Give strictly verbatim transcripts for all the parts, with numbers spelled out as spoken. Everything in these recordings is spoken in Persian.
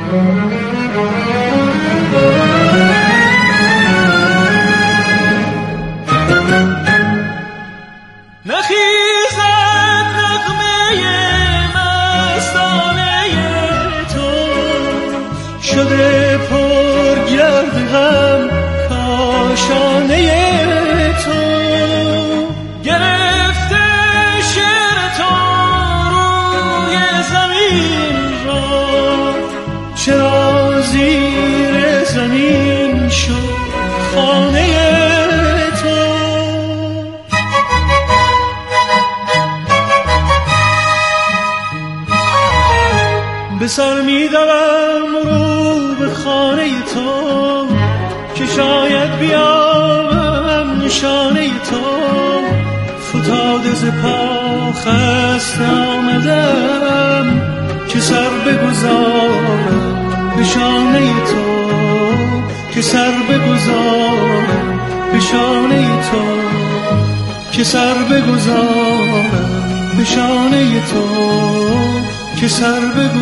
سر می دوم رو به خانه تو که شاید بیام نشانه تو. فتاده ز پا خسته آمدم که سر بگذارم به شانه تو، که سر بگذارم به شانه تو، که سر بگذارم به شانه تو، که سر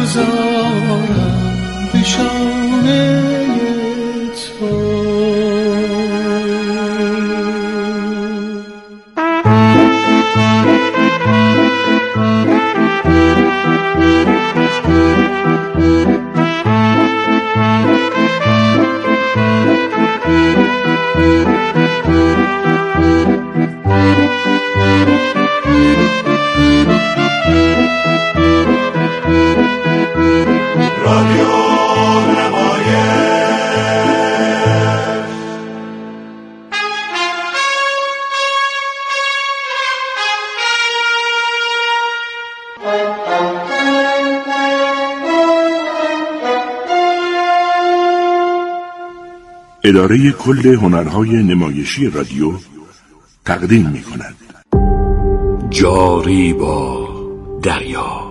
بگذارم به شانه تو. اداره کل هنرهای نمایشی رادیو تقدیم می کند جاری با دریا.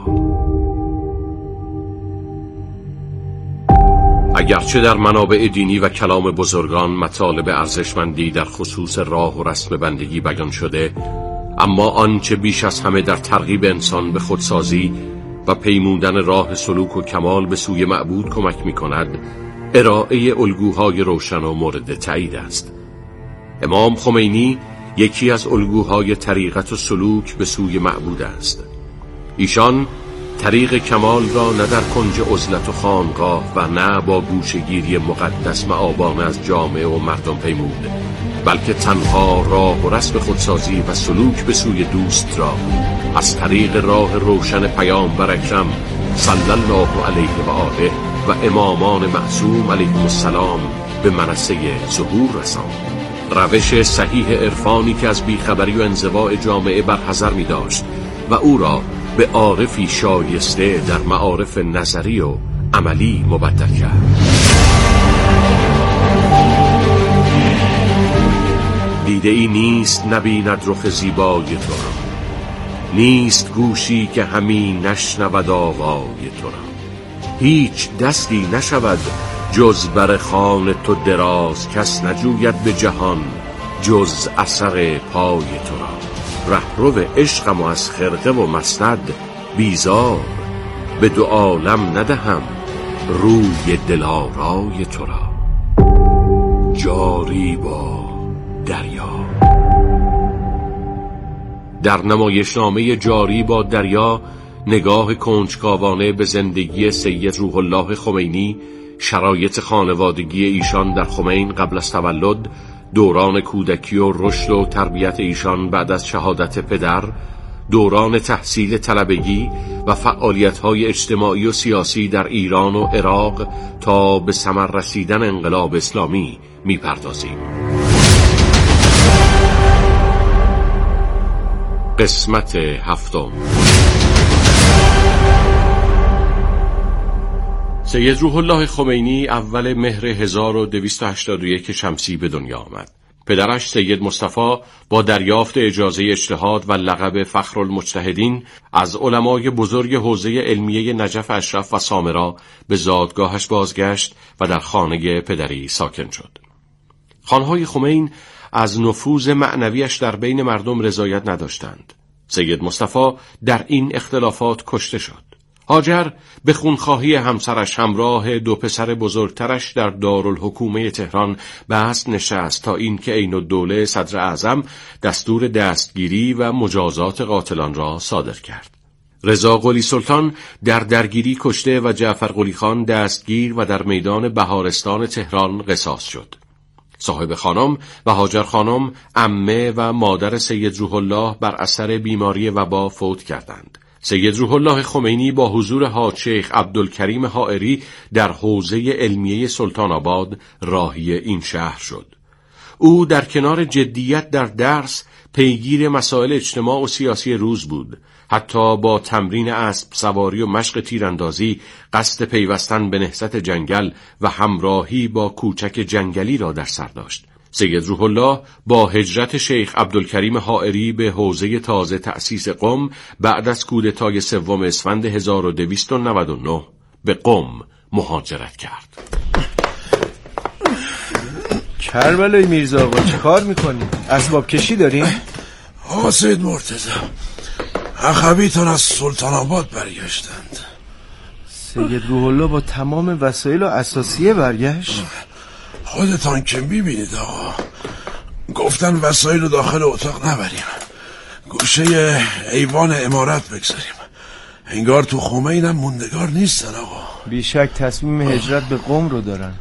اگرچه در منابع دینی و کلام بزرگان مطالب ارزشمندی در خصوص راه و رسم بندگی بیان شده، اما آنچه بیش از همه در ترغیب انسان به خودسازی و پیمودن راه سلوک و کمال به سوی معبود کمک می کند ارائه الگوهای روشن و مورد تایید است. امام خمینی یکی از الگوهای طریقت و سلوک به سوی معبود است. ایشان طریق کمال را نه در کنج عزلت و خانقاه و نه با گوشه‌گیری مقدس مآبانه از جامعه و مردم پیمود، بلکه تنها راه و رسم خودسازی و سلوک به سوی دوست را از طریق راه روشن پیامبر اکرم صلی الله علیه و آله و امامان معصوم علیهم السلام به منصه ظهور رساند. روش صحیح عرفانی که از بیخبری و انزواء جامعه برحذر می داشت و او را به عارفی شایسته در معارف نظری و عملی مبدل کرد. دیده ای نیست نبیند رخ زیبای تو را، نیست گوشی که همی نشنود آوای تو را. هیچ دستی نشود جز بر خوان تو دراز، کس نجوید به جهان جز اثر پای تو را. رهرو عشقم و از خرقه و مسند بیزار، به دو عالم ندهم روی دلارای تو را. جاری با دریا. در نمایشنامه جاری با دریا نگاه کنجکاوانه به زندگی سید روح الله خمینی، شرایط خانوادگی ایشان در خمین قبل از تولد، دوران کودکی و رشد و تربیت ایشان بعد از شهادت پدر، دوران تحصیل طلبگی و فعالیت‌های اجتماعی و سیاسی در ایران و عراق تا به ثمر رسیدن انقلاب اسلامی می‌پردازیم. قسمت هفتم. سید روح الله خمینی اول مهر هزار و دویست و هشتاد و یک شمسی به دنیا آمد. پدرش سید مصطفی با دریافت اجازه اجتهاد و لقب فخرالمجتهدین از علمای بزرگ حوزه علمیه نجف اشرف و سامرا به زادگاهش بازگشت و در خانه پدری ساکن شد. خانهای خمین از نفوذ معنویش در بین مردم رضایت نداشتند. سید مصطفی در این اختلافات کشته شد. هاجر به خونخواهی همسرش همراه دو پسر بزرگترش در دارالحکومه تهران بست نشست تا اینکه عین‌الدوله صدر اعظم دستور دستگیری و مجازات قاتلان را صادر کرد. رضا قلی سلطان در درگیری کشته و جعفر قلی خان دستگیر و در میدان بهارستان تهران قصاص شد. صاحب خانم و هاجر خانم عمه و مادر سید روح الله بر اثر بیماری وبا فوت کردند. سید روح الله خمینی با حضور حاج شیخ عبدالکریم حائری در حوزه علمیه سلطان آباد راهی این شهر شد. او در کنار جدیت در درس پیگیر مسائل اجتماع و سیاسی روز بود. حتی با تمرین اسب سواری و مشق تیراندازی قصد پیوستن به نهضت جنگل و همراهی با کوچک جنگلی را در سر داشت. سید روح الله با هجرت شیخ عبدالکریم حائری به حوزه تازه تأسیس قم بعد از کودتای سوم اسفند هزار و دویست و نود و نه به قم مهاجرت کرد. کربلای میرزا آقا چه کار میکنی؟ اسباب کشی داریم؟ آقا سید مرتضی اخویتان از سلطان آباد برگشتند. سید روح الله با تمام وسایل و اساسیه برگشت؟ خودتان که میبینید آقا، گفتن وسایل رو داخل اتاق نبریم، گوشه ایوان عمارت بگذاریم. انگار تو خمین هم موندگار نیستن آقا. بیشک تصمیم هجرت به قم رو دارن.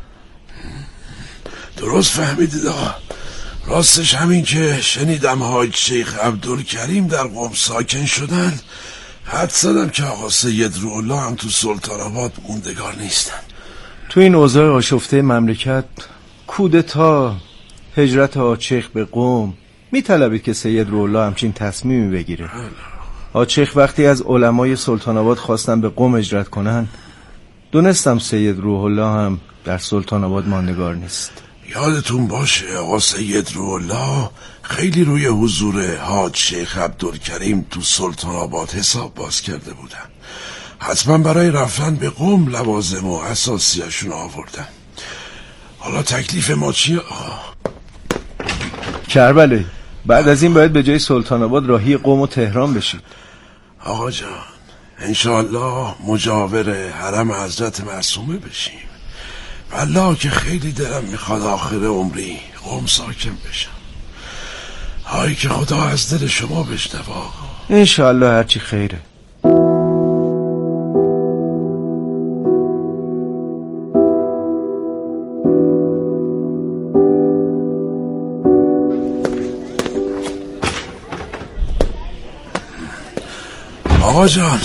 درست فهمیدید آقا. راستش همین که شنیدم حاج شیخ عبدالکریم در قم ساکن شدن، حد زدم که آقا سید روح الله هم تو سلطان آباد موندگار نیستن. تو این اوضاع آشفته مملکت، کودتا، هجرت حاج شیخ به قم، میطلبید که سید روح الله همچین تصمیمی بگیره. حاج شیخ وقتی از علمای سلطان آباد خواستن به قم هجرت کنن، دونستم سید روح الله هم در سلطان آباد ماندگار نیست. یادتون باشه آقا سید روح الله خیلی روی حضور حاج شیخ عبدالکریم تو سلطان آباد حساب باز کرده بودن. حتما برای رفتن به قم لوازم و اساسیشون آوردن. حالا تکلیف ما چیه آقا؟ کربلایی بعد از این باید به جای سلطان آباد راهی قم و تهران بشید. آقا جان انشاءالله مجاور حرم حضرت معصومه بشیم. والله که خیلی دلم میخواد آخر عمری قم ساکن بشم. هایی که خدا از دل شما بشنوه آقا. انشاءالله هرچی خیره. آقا جان،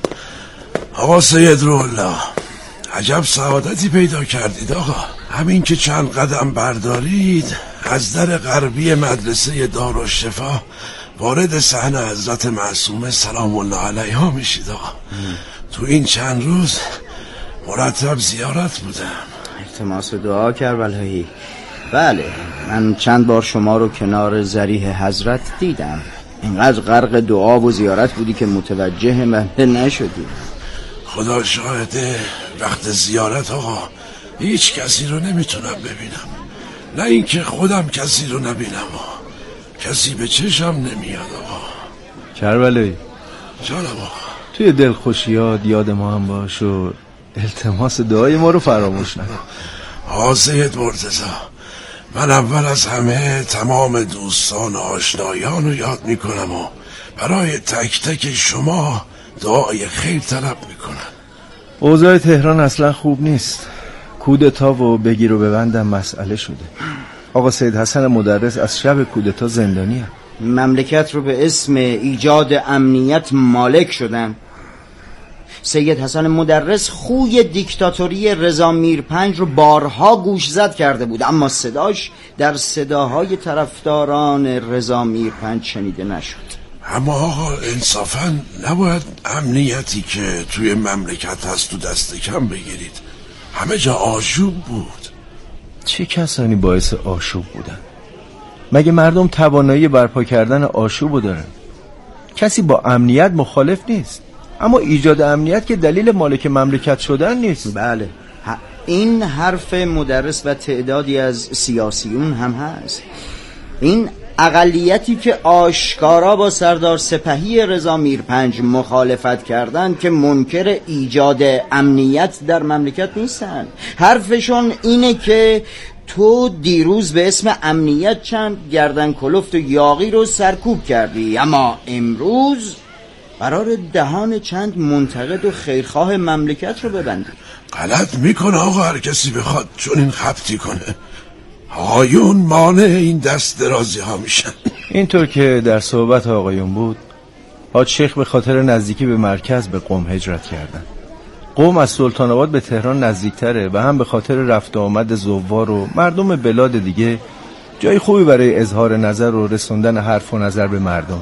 آقا سید روح الله، عجب سعادتی پیدا کردید آقا. همین که چند قدم بردارید از در غربی مدرسه دارالشفا وارد صحن حضرت معصومه سلام الله علیها میشید آقا. تو این چند روز مرتب زیارت بودم. التماس دعا کربلایی. بله من چند بار شما رو کنار ذریح حضرت دیدم. اینقدر غرق دعا و زیارت بودی که متوجه محله نشدی. خدا شاهده وقت زیارت آقا هیچ کسی رو نمیتونم ببینم. نه اینکه خودم کسی رو نبینم آقا. کسی به چشم نمیاد آقا. کربلایی جانم آقا، توی دلخوشیات یاد ما هم باش و التماس دعای ما رو فراموش نکن. آقا سید مرتضی، من اول از همه تمام دوستان و آشنایان رو یاد میکنم و برای تک تک شما دعای خیر طلب میکنم. اوضاع تهران اصلا خوب نیست. کودتا و بگیر و ببندم مسئله شده. آقا سید حسن مدرس از شب کودتا زندانی هم. مملکت رو به اسم ایجاد امنیت مالک شدن. سید حسن مدرس خوی دیکتاتوری رضا میرپنج رو بارها گوش زد کرده بود، اما صداش در صداهای طرفداران رضا میرپنج شنیده نشد. اما آقا انصافا نباید امنیتی که توی مملکت هست تو دست کم بگیرید. همه جا آشوب بود. چه کسانی باعث آشوب بودن؟ مگه مردم توانایی برپا کردن آشوب دارن؟ کسی با امنیت مخالف نیست، اما ایجاد امنیت که دلیل مالک مملکت شدن نیست. بله این حرف مدرس و تعدادی از سیاسیون هم هست. این اقلیتی که آشکارا با سردار سپهی رضا میرپنج مخالفت کردند که منکر ایجاد امنیت در مملکت نیستن. حرفشون اینه که تو دیروز به اسم امنیت چند گردن کلفت و یاغی رو سرکوب کردی، اما امروز قرار دهان چند منتقد و خیرخواه مملکت رو ببندی. غلط میکنه آقا، هر کسی بخواد چون این خبتی کنه. آقایون مانع این دست درازی ها میشن. اینطور که در صحبت آقایون بود، حاج شیخ به خاطر نزدیکی به مرکز به قم هجرت کردن. قم از سلطان آباد به تهران نزدیکتره و هم به خاطر رفت و آمد زوار و مردم بلاد دیگه جای خوبی برای اظهار نظر و رسوندن حرف و نظر به مردمه.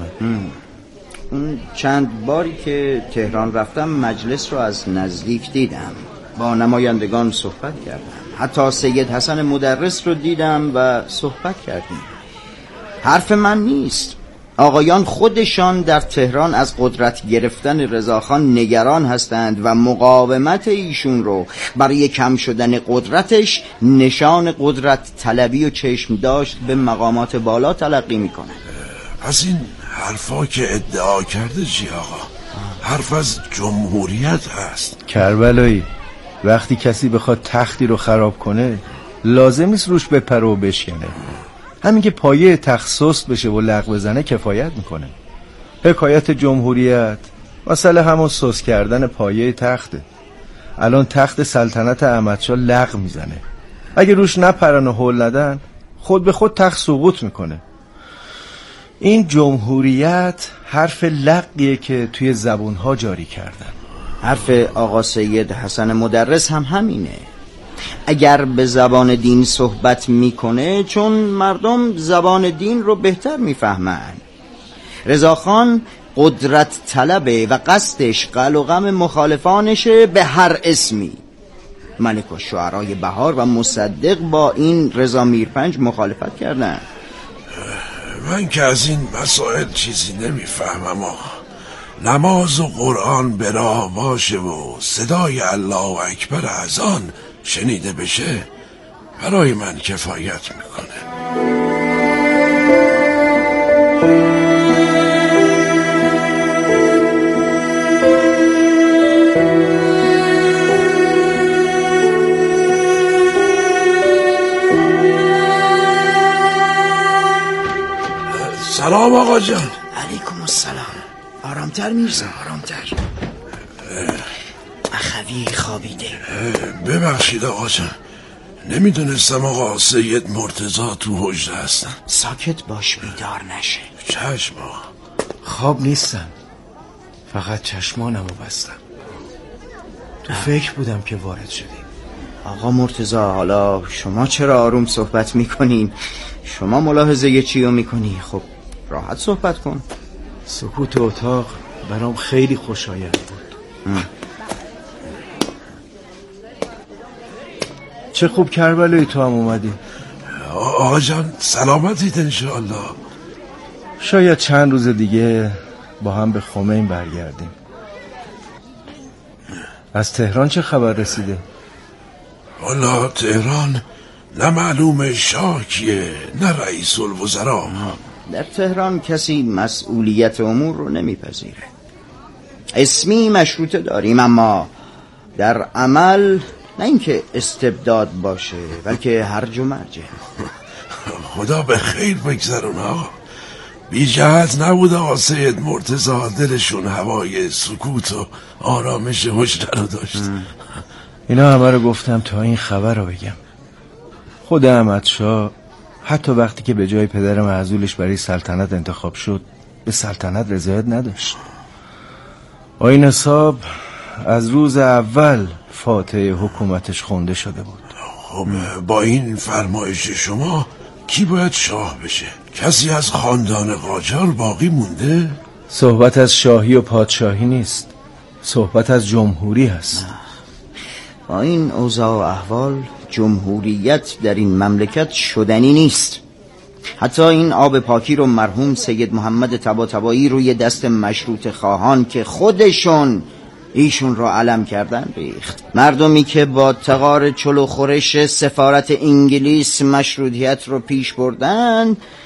اون چند باری که تهران رفتم مجلس رو از نزدیک دیدم، با نمایندگان صحبت کردم، حتی سید حسن مدرس رو دیدم و صحبت کردیم. حرف من نیست، آقایان خودشان در تهران از قدرت گرفتن رضاخان نگران هستند و مقاومت ایشون رو برای کم شدن قدرتش نشان قدرت طلبی و چشم داشت به مقامات بالا تلقی میکنند. پس این حرفا که ادعا کرده چی آقا؟ حرف از جمهوریت هست. کربلایی، وقتی کسی بخواد تختی رو خراب کنه لازم نیست روش بپره و بشکنه. همین که پایه تخت سست بشه و لغو بزنه کفایت میکنه. حکایت جمهوریت مسئله همون سست کردن پایه تخته. الان تخت سلطنت احمدشاه لغو میزنه. اگه روش نپرن و هول ندن خود به خود تخت سقوط میکنه. این جمهوریت حرف لغیه که توی زبونها جاری کردن. حرف آقا سید حسن مدرس هم همینه. اگر به زبان دین صحبت میکنه چون مردم زبان دین رو بهتر میفهمن. رضاخان قدرت طلبه و قصدش قل و غم مخالفانشه به هر اسمی. ملک و شعرای بهار و مصدق با این رضا میرپنج مخالفت کردن. من که از این مسائل چیزی نمیفهمم آقا. نماز و قرآن به راه باشه و صدای الله اکبر از آن شنیده بشه برای من کفایت میکنه. سلام آقا جان. علیکم السلام. آرامتر میرزا، آرامتر. اخوی خوابیده. ببخشید آقا جان، نمیدونستم آقا سید مرتضی تو حجره هستن. ساکت باش بیدار نشه. چشم آقا. خواب نیستم، فقط چشمانمو بستم. تو فکر بودم که وارد شدیم. آقا مرتضی حالا شما چرا آروم صحبت میکنین؟ شما ملاحظه چیو میکنی؟ خب راحت صحبت کن. سکوت اتاق برام خیلی خوشایند بود. ام. چه خوب کربلایی تو هم اومدی. آقا جان سلامتید انشاءالله. شاید چند روز دیگه با هم به خمین برگردیم. از تهران چه خبر رسیده؟ والا تهران نه معلوم شاه کیه نه رئیس الوزراء. در تهران کسی مسئولیت امور رو نمیپذیره. اسمی مشروطه داریم اما در عمل نه اینکه استبداد باشه بلکه هرج و مرج. خدا به خیر بگذرون آقا. بی جهت نبود آقا سید مرتضی دلشون هوای سکوت و آرامش حجره رو داشت. اینا همه رو گفتم تا این خبر رو بگم. خود احمدشاه حتی وقتی که به جای پدر معزولش برای سلطنت انتخاب شد به سلطنت رضایت نداشت. آیین حساب از روز اول فاتحه حکومتش خونده شده بود. خب با این فرمایش شما کی باید شاه بشه؟ کسی از خاندان قاجار باقی مونده؟ صحبت از شاهی و پادشاهی نیست، صحبت از جمهوری هست. با این اوضاع و احوال جمهوریت در این مملکت شدنی نیست. حتی این آب پاکی رو مرحوم سید محمد طباطبایی روی دست مشروط خواهان که خودشون ایشون رو علم کردن ریخت. مردمی که با تغار چلو خورش سفارت انگلیس مشروطیت رو پیش بردن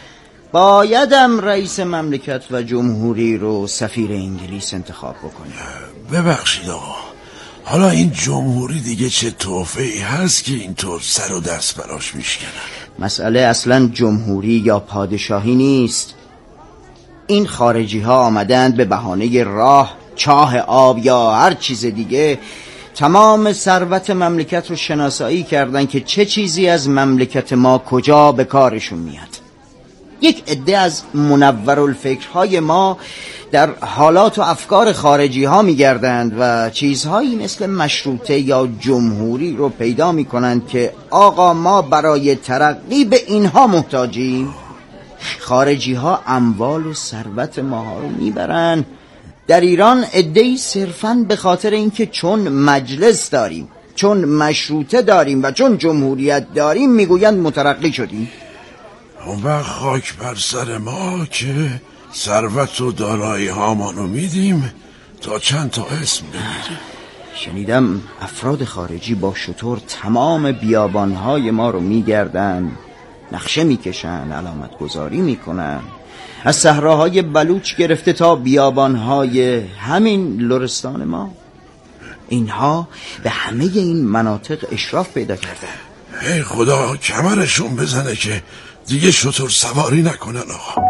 بایدم رئیس مملکت و جمهوری رو سفیر انگلیس انتخاب بکنیم. ببخشید آقا، حالا این جمهوری دیگه چه توفیقی هست که اینطور سر و دست براش میشکنن؟ مسئله اصلا جمهوری یا پادشاهی نیست. این خارجی ها آمدند به بهانه راه، چاه آب یا هر چیز دیگه تمام ثروت مملکت رو شناسایی کردن که چه چیزی از مملکت ما کجا به کارشون میاد. یک عده از منورالفکرهای ما در حالات و افکار خارجی ها میگردند و چیزهایی مثل مشروطه یا جمهوری رو پیدا میکنند که آقا ما برای ترقی به اینها محتاجیم. خارجی ها اموال و ثروت ماها رو میبرن. در ایران عده‌ای صرفاً به خاطر اینکه چون مجلس داریم، چون مشروطه داریم و چون جمهوریت داریم میگویند مترقی شدیم. اون وقت خاک بر سر ما که ثروت و دارایی هامانو میدیم تا چند تا اسم بگیریم. شنیدم افراد خارجی با شتر تمام بیابانهای ما رو میگردن، نقشه میکشن، علامت گذاری میکنن، از صحراهای بلوچ گرفته تا بیابانهای همین لرستان ما. اینها به همه این مناطق اشراف پیدا کردن. ای خدا کمرشون بزنه که دیگه شتر سواری نکنن آقا.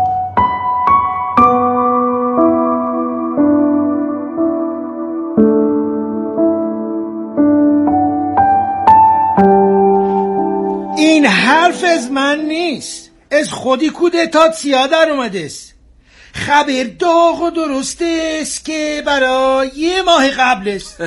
این حرف از من نیست، از خودی کودتا سیا در اومده است. خبر داغ و درست است که برای یه ماه قبل است.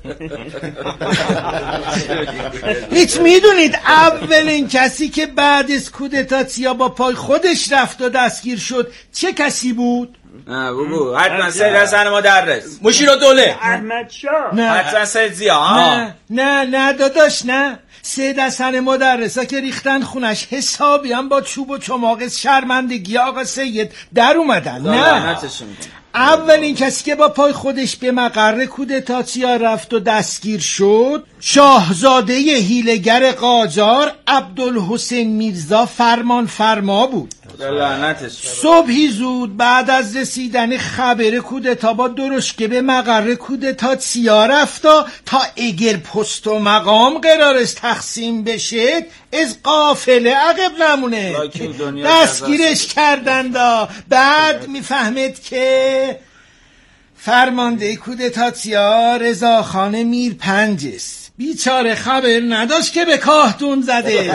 هیچ میدونید اولین کسی که بعد از کودتا سیا با پای خودش رفت و دستگیر شد چه کسی بود؟ نه بابا حتما سید حسن مدرس، مشیر دوله، احمد شاه، نه حتما سید ضیا. نه نه نه داداش نه، سید حسن مدرسا که ریختن خونش حسابی هم با چوب و چماق شرمندگی آقا سید در اومدن. نه اولین کسی که با پای خودش به مقر کودتاتیا رفت و دستگیر شد شاهزاده هیله‌گر قاجار عبدالحسین میرزا فرمان فرما بود. صبحی زود بعد از رسیدن خبر کودتا با درشکه به مقر کودتاتیا رفت تا اگر پست و مقام قرار است تقسیم بشه از قافله عقب نمونه. دستگیرش کردن دا بعد میفهمد که فرمانده کودتاتیا رضاخان میرپنج است. بیچاره خبر نداشت که به کاهتون زده.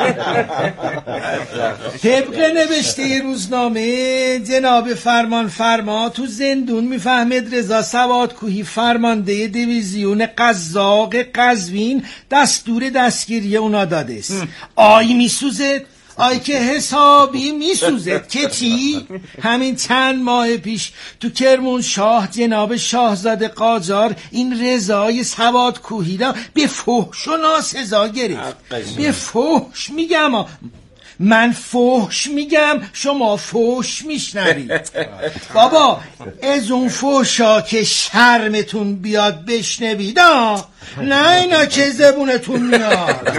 طبق نوشته روزنامه جناب فرمان فرما تو زندون میفهمد رضا سوادکوهی فرمانده دیویزیون قزاق قزوین دستور دستگیری اونا داده است. آی میسوزد، آی که حسابی میسوزد که چی؟ همین چند ماه پیش تو کرمون شاه جناب شاهزاده قاجار این رضای سوادکوهی را به فحش و ناسزا گرفت. به فحش میگم، من فحش میگم شما فحش میشنوید. بابا از اون فحشا که شرمتون بیاد بشنوید، نه اینا که زبونتون میاد.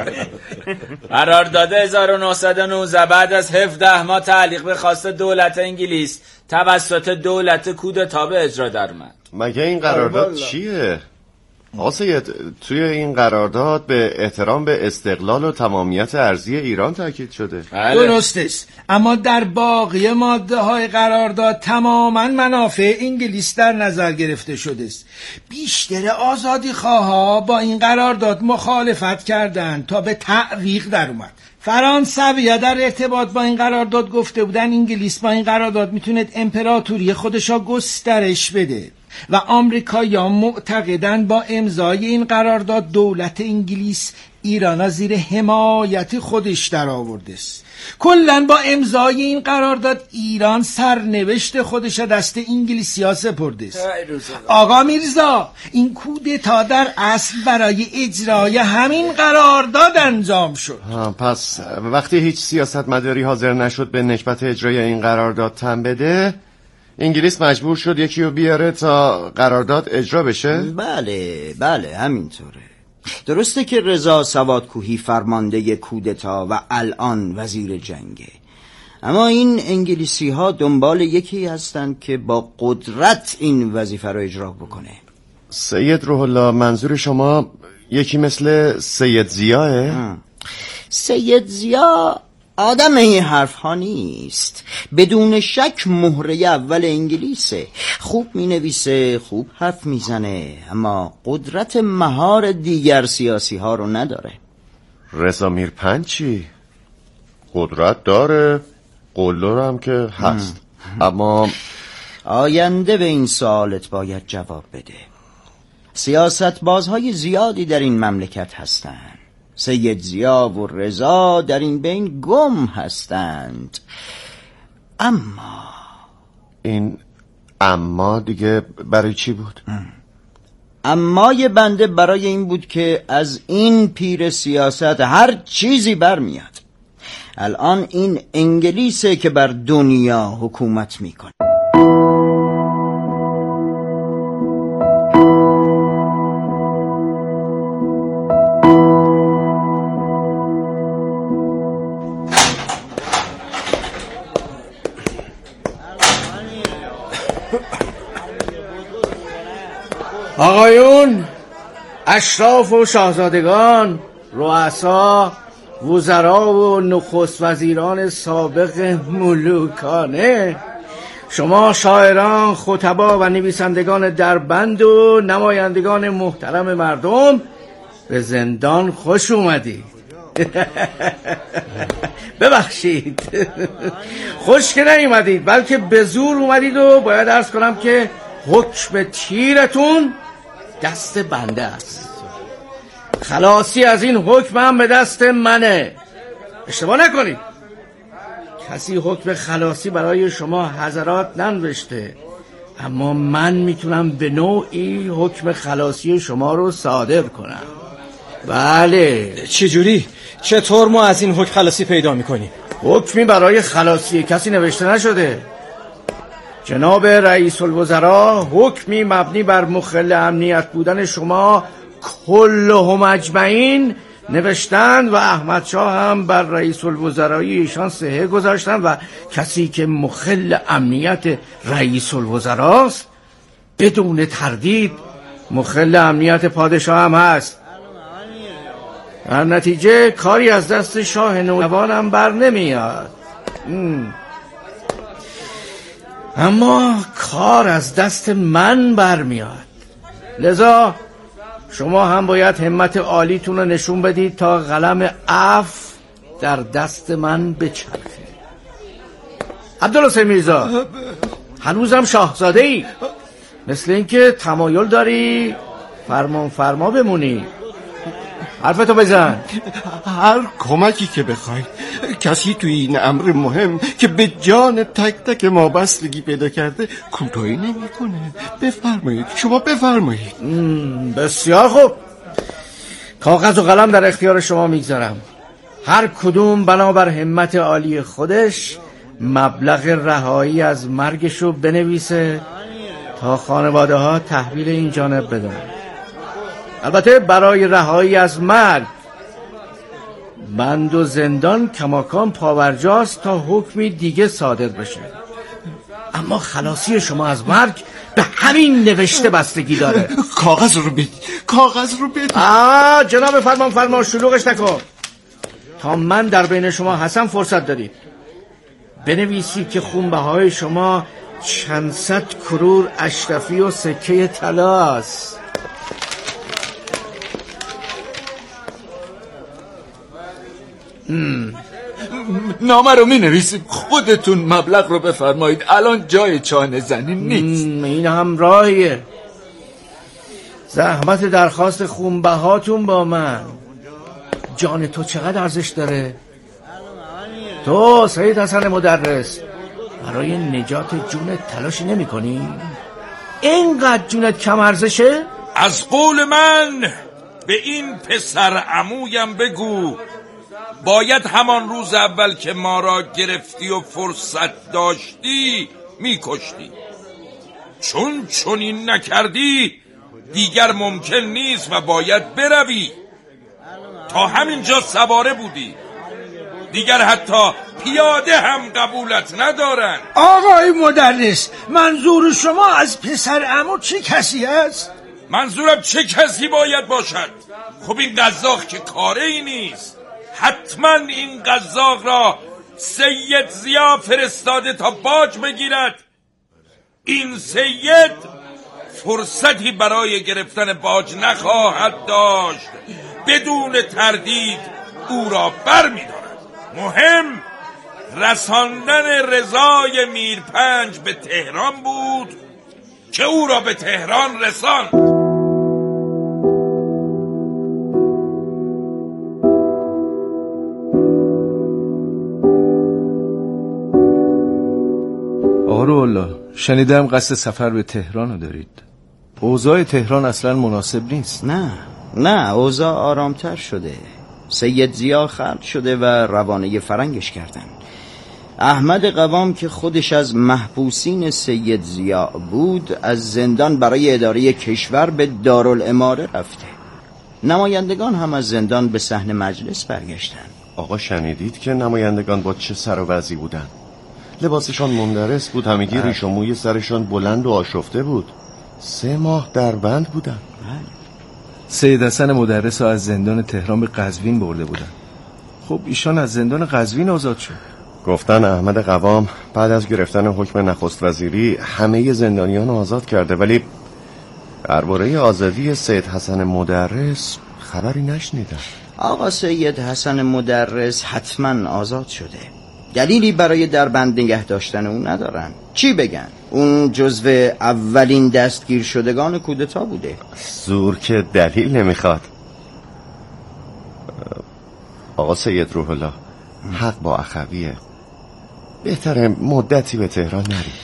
قرارداد هزار و نهصد و نوزده بعد از هفده ماه تعلیق به خواست دولت انگلیس توسط دولت کودتا به اجرا در اومد. مگه این قرارداد چیه؟ آقا سید، توی این قرارداد به احترام به استقلال و تمامیت ارضی ایران تاکید شده. درست است، اما در باقی ماده های قرارداد تماما منافع انگلیس در نظر گرفته شده است. بیشتر آزادی خواها با این قرارداد مخالفت کردند تا به تعویق در اومد. فرانسوی‌ها در ارتباط با این قرارداد گفته بودن انگلیس با این قرارداد میتونه امپراتوری خودشا گسترش بده و آمریکایی‌ها معتقدن با امضای این قرارداد دولت انگلیس ایران زیر حمایت خودش در آورده است. کلاً با امضای این قرارداد ایران سرنوشت خودش دست انگلیسی‌ها سپرده است. آقا میرزا، این کودتا در اصل برای اجرای همین قرارداد انجام شد. پس وقتی هیچ سیاستمداری حاضر نشد به نسبت اجرای این قرارداد تن بده، انگلیس مجبور شد یکی رو بیاره تا قرارداد اجرا بشه؟ بله بله همینطوره. درسته که رضا سوادکوهی فرمانده کودتا و الان وزیر جنگه، اما این انگلیسی ها دنبال یکی هستند که با قدرت این وظیفه رو اجرا بکنه. سید روح الله، منظور شما یکی مثل سید ضیاه؟ سید ضیا آدم این حرف ها نیست، بدون شک مهره اول انگلیسه. خوب می نویسه، خوب حرف می زنه، اما قدرت مهار دیگر سیاسی ها رو نداره. رضا میرپنج چی؟ قدرت داره، قلدر هم که هست. اما آینده به این سوالت باید جواب بده. سیاست بازهای زیادی در این مملکت هستند. سید ضیا و رضا در این بین گم هستند. اما این اما دیگه برای چی بود؟ امای بنده برای این بود که از این پیر سیاست هر چیزی برمیاد. الان این انگلیسه که بر دنیا حکومت میکنه. آقایون، اشراف و شاهزادگان، رؤسا، وزرا و نخست وزیران سابق ملوکانه، شما شاعران، خطبا و نویسندگان دربند و نمایندگان محترم مردم، به زندان خوش اومدید. ببخشید، خوش که نیومدید، بلکه به زور اومدید و باید عرض کنم که حکم تیرتون دست بنده است. خلاصی از این حکم هم به دست منه. اشتباه نکنید، کسی حکم خلاصی برای شما حضرات ننوشته، اما من میتونم به نوعی حکم خلاصی شما رو صادر کنم. بله. چجوری؟ چطور ما از این حکم خلاصی پیدا میکنیم؟ حکمی برای خلاصی کسی نوشته نشده. جناب رئیس الوزراء حکمی مبنی بر مخل امنیت بودن شما کلهم اجمعین نوشتند و احمد شاه هم بر رئیس الوزرایی ایشان صحه گذاشتند و کسی که مخل امنیت رئیس الوزراء است بدون تردید مخل امنیت پادشاه هم هست. در نتیجه کاری از دست شاه نوجوان هم بر نمیاد، اما کار از دست من برمیاد. لذا شما هم باید همت عالیتون رو نشون بدید تا قلم عفو در دست من بچرخه. عبدالحسین میرزا، هنوزم شاهزاده ای، مثل اینکه تمایل داری فرمان فرما بمونی. حرفتو بزن. هر کمکی که بخواید. کسی توی این امر مهم که به جان تک تک ما بستگی پیدا کرده کوتاهی نمی‌کنه. بفرمایید، شما بفرمایید. بسیار خوب، کاغذ و قلم در اختیار شما میگذارم. هر کدوم بنابر همت عالی خودش مبلغ رهایی از مرگشو بنویسه تا خانواده ها تحویل این جانب بدن. البته برای رهایی از مرگ بند و زندان کماکان پاورجاست تا حکمی دیگه صادر بشه، اما خلاصی شما از مرگ به همین نوشته بستگی داره. کاغذ رو بدید، کاغذ رو بدید. آه جناب فرمان فرما، شلوغش نکن. تا من در بین شما هستم فرصت دارید. بنویسی که خونبهای شما چند صد کرور اشرفی و سکه طلاست. نامه رو می نویسیم، خودتون مبلغ رو بفرمایید، الان جای چانه زنی نیست. این هم راهیه. زحمت درخواست خونبهاتون با من. جان تو چقدر ارزش داره؟ تو سید حسن مدرس برای نجات جونت تلاشی نمی کنی؟ اینقدر جونت کم ارزشه؟ از قول من به این پسر عمویم بگو باید همان روز اول که ما را گرفتی و فرصت داشتی میکشتی، چون چنین نکردی دیگر ممکن نیست و باید بروی. تا همینجا سواره بودی، دیگر حتی پیاده هم قبولت ندارن. آقای مدرس، منظور شما از پسر عمو چه کسی است؟ منظورم چه کسی باید باشد؟ خب این قزاق که کاره ای نیست. حتما این قزاق را سید ضیا فرستاده تا باج بگیرد. این سید فرصتی برای گرفتن باج نخواهد داشت. بدون تردید او را بر می دارد. مهم رساندن رضای میرپنج به تهران بود که او را به تهران رساند. آقا روح‌الله، شنیدم قصد سفر به تهران رو دارید. اوضاع تهران اصلا مناسب نیست. نه نه، اوضاع آرامتر شده. سید ضیا خلع شده و روانه فرنگش کردن. احمد قوام که خودش از محبوسین سید ضیا بود، از زندان برای اداره کشور به دارالاماره رفته. نمایندگان هم از زندان به صحن مجلس برگشتن. آقا شنیدید که نمایندگان با چه سر و وضعی بودن؟ لباسشان مندرس بود، همگی ریش و موی سرشان بلند و آشفته بود. سه ماه در بند بودن. سید حسن مدرس از زندان تهران به قزوین برده بودن. خب ایشان از زندان قزوین آزاد شد. گفتن احمد قوام بعد از گرفتن حکم نخست وزیری همه زندانیان آزاد کرده، ولی درباره آزادی سید حسن مدرس خبری نشنیدم. آقا سید حسن مدرس حتما آزاد شده. دلیلی برای در بند نگه داشتن اون ندارن. چی بگن؟ اون جزو اولین دستگیر شدگان کودتا بوده. زور که دلیل نمیخواد. آقا سید روح الله، حق با اخویه. بهتره مدتی به تهران نرید.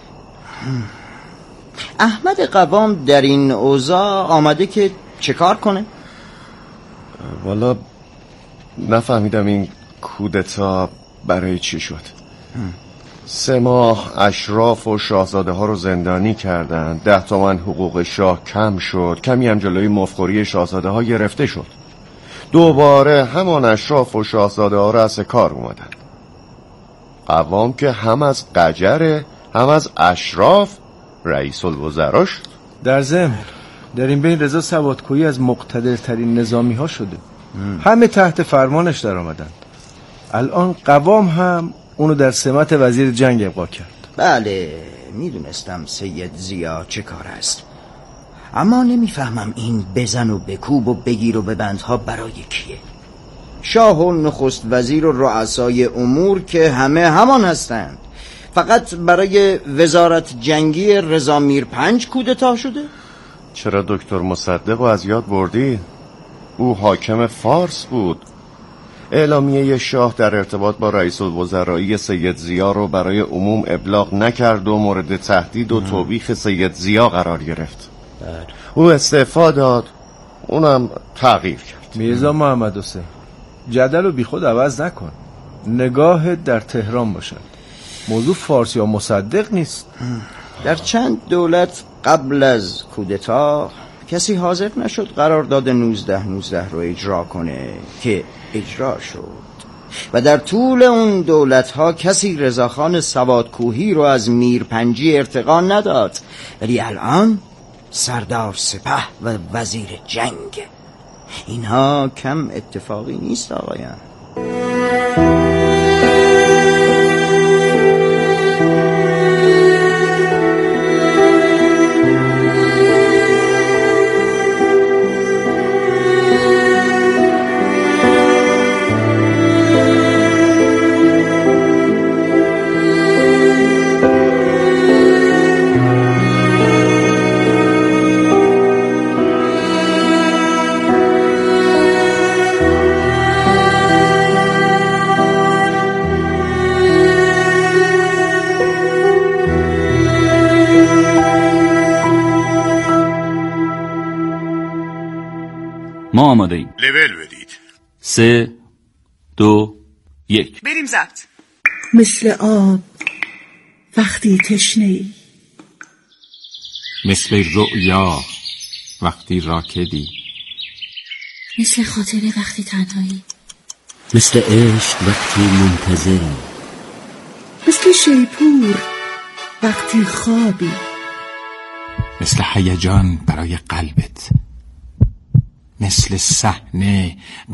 احمد قوام در این اوضاع آمده که چه کار کنه؟ والا نفهمیدم این کودتا برای چی شد. سه ماه اشراف و شاهزاده ها رو زندانی کردن. ده تومن حقوق شاه کم شد. کمی هم جلوی مفخوری شاهزاده ها گرفته شد. دوباره همان اشراف و شاهزاده ها رو از کار اومدن. قوام که هم از قجره هم از اشراف رئیس الوزراء شد. در ضمن در این بین رضا سوادکویی از مقتدرترین نظامی ها شده. ام. همه تحت فرمانش در آمدن. الان قوام هم اونو در سمت وزیر جنگ ابقا کرد. بله میدونستم سید ضیا چه کار است، اما نمیفهمم این بزن و بکوب و بگیر و ببندها برای کیه؟ شاه و نخست وزیر و رؤسای امور که همه همان هستند. فقط برای وزارت جنگی رضا میرپنج کودتا شده؟ چرا دکتر مصدق از یاد بردی؟ او حاکم فارس بود. اعلامیه شاه در ارتباط با رئیس الوزراء سید ضیا رو برای عموم ابلاغ نکرد و مورد تهدید و توبیخ سید ضیا قرار گرفت. بله. او استعفا داد، اونم تغییر کرد. میرزا محمد حسین، جدل و بی خود عوض نکن. نگاه در تهران باشد. موضوع فارس یا مصدق نیست. در چند دولت قبل از کودتا کسی حاضر نشد قرارداد نوزده نوزده رو اجرا کنه که اجرا شد و در طول اون دولت‌ها کسی رضاخان سوادکوهی رو از میرپنجی ارتقا نداد، ولی الان سردار سپه و وزیر جنگ. اینها کم اتفاقی نیست آقایان. ما آماده ایم. لول بدید. سه دو یک بریم ضبط. مثل آب وقتی تشنه‌ای، مثل رؤیا وقتی راکدی، مثل خاطره وقتی تنهایی، مثل عشق وقتی منتظری، مثل شیپور وقتی خوابی، مثل هیجان برای قلبت، مثل صحنه